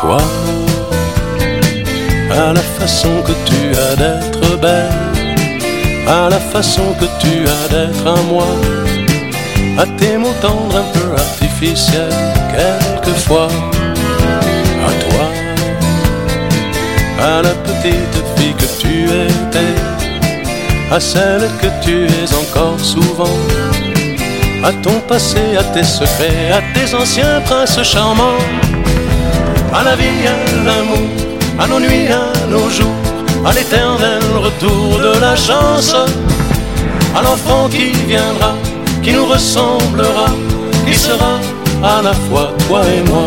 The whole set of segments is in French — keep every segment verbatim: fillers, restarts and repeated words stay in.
toi, à la façon que tu as d'être belle, à la façon que tu as d'être à moi, à tes mots tendres un peu artificiels quelquefois, à toi, à la petite fille que tu étais, à celle que tu es encore souvent, à ton passé, à tes secrets, à tes anciens princes charmants, à la vie, à l'amour, à nos nuits, à nos jours, à l'éternel retour de la chance, à l'enfant qui viendra, qui nous ressemblera, qui sera à la fois toi et moi.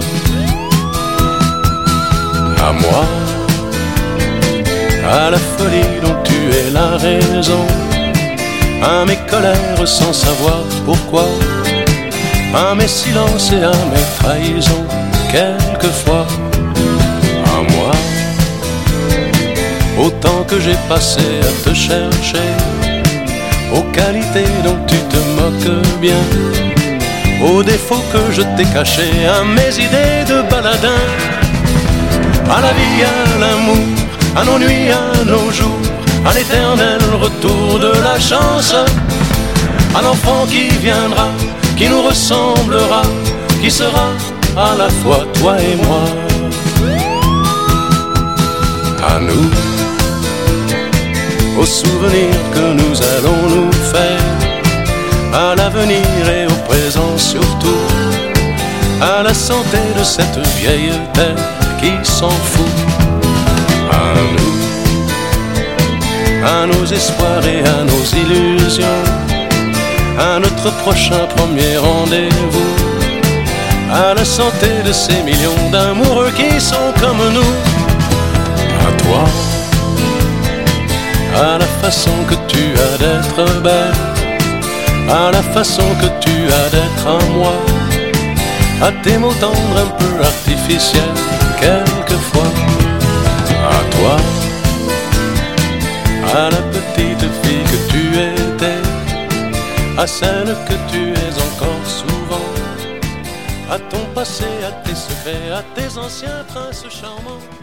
À moi, à la folie dont tu es la raison, à mes colères sans savoir pourquoi, à mes silences et à mes trahisons quelquefois. À moi, au temps que j'ai passé à te chercher, aux qualités dont tu te moques bien, aux défauts que je t'ai cachés, à mes idées de baladin, à la vie, à l'amour, à nos nuits, à nos jours, à l'éternel retour de la chance, à l'enfant qui viendra, qui nous ressemblera, qui sera à la fois toi et moi. À nous, aux souvenirs que nous allons nous faire, à l'avenir et au présent surtout, à la santé de cette vieille terre qui s'en fout. À nous, à nos espoirs et à nos illusions, à notre prochain premier rendez-vous, à la santé de ces millions d'amoureux qui sont comme nous. À toi, à la façon que tu as d'être belle, à la façon que tu as d'être à moi, à tes mots tendres un peu artificiels quelquefois. À toi, à la petite fille que tu étais, à celle que tu es encore souvent, à ton passé, à tes secrets, à tes anciens princes charmants.